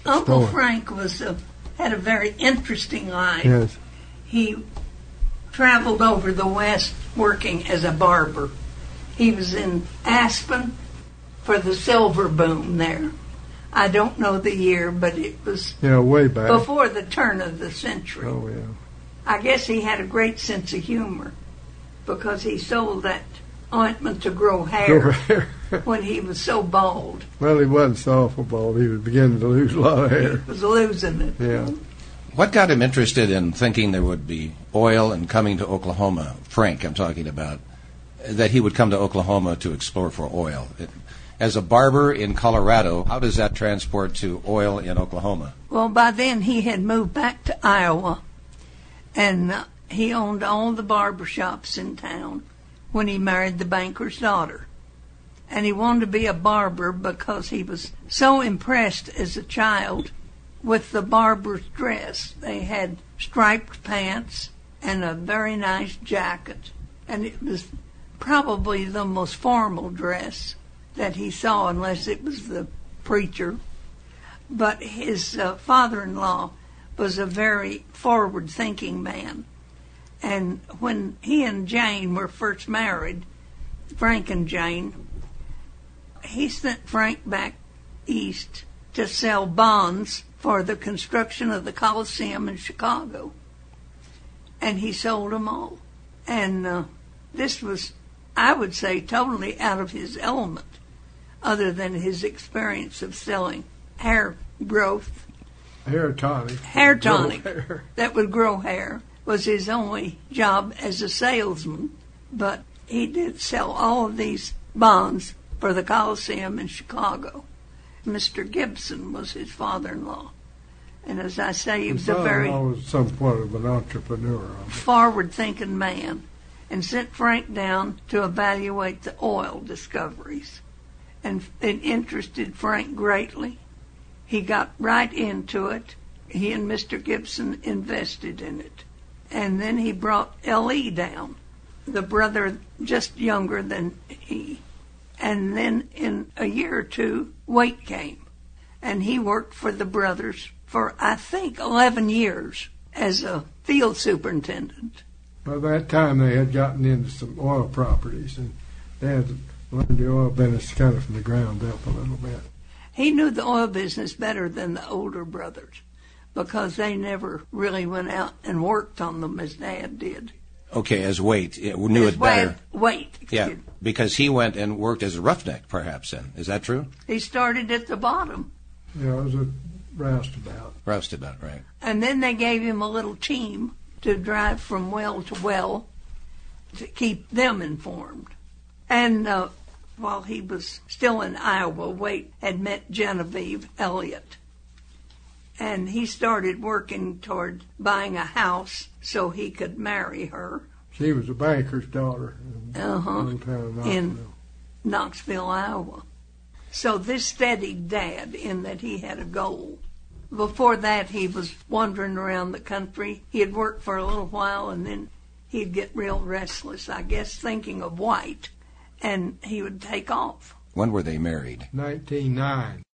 Uncle Frank had a very interesting life. Yes. He traveled over the West working as a barber. He was in Aspen for the silver boom there. I don't know the year, but it was way back before the turn of the century. Oh, yeah. I guess he had a great sense of humor because he sold that ointment to grow hair when he was so bald. Well, he wasn't so awful bald. He was beginning to lose a lot of hair. He was losing it. Yeah. What got him interested in thinking there would be oil and coming to Oklahoma? Frank, I'm talking about, that he would come to Oklahoma to explore for oil. As a barber in Colorado, how does that transport to oil in Oklahoma? Well, by then he had moved back to Iowa, and he owned all the barber shops in town when he married the banker's daughter. And he wanted to be a barber because he was so impressed as a child with the barber's dress. They had striped pants and a very nice jacket, and it was probably the most formal dress that he saw, unless it was the preacher. But his father-in-law was a very forward-thinking man. And when he and Jane were first married, Frank and Jane, he sent Frank back east to sell bonds for the construction of the Coliseum in Chicago. And he sold them all. And this was, I would say, totally out of his element, other than his experience of selling hair growth. Hair tonic. Hair tonic that would grow hair was his only job as a salesman. But he did sell all of these bonds for the Coliseum in Chicago. Mr. Gibson was his father-in-law. And as I say, he was a very was somewhat of an entrepreneur. forward-thinking man, and sent Frank down to evaluate the oil discoveries. And it interested Frank greatly. He got right into it. He and Mr. Gibson invested in it. And then he brought L.E. down, the brother just younger than he. And then in a year or two, Waite came. And he worked for the brothers for, I think, 11 years as a field superintendent. By that time, they had gotten into some oil properties, and they had learned the oil business kind of from the ground up a little bit. He knew the oil business better than the older brothers because they never really went out and worked on them as Dad did. Okay, as Waite, knew it better. Waite. Yeah, because he went and worked as a roughneck, perhaps, then. Is that true? He started at the bottom. Yeah, it was a roustabout. Roustabout, right. And then they gave him a little team to drive from well to well to keep them informed. And while he was still in Iowa, Waite had met Genevieve Elliott. And he started working toward buying a house so he could marry her. She was a banker's daughter in a little town of Knoxville. In Knoxville, Iowa. So this steadied Dad in that he had a goal. Before that, he was wandering around the country. He had worked for a little while, and then he'd get real restless, I guess, thinking of White, and he would take off. When were they married? 1909.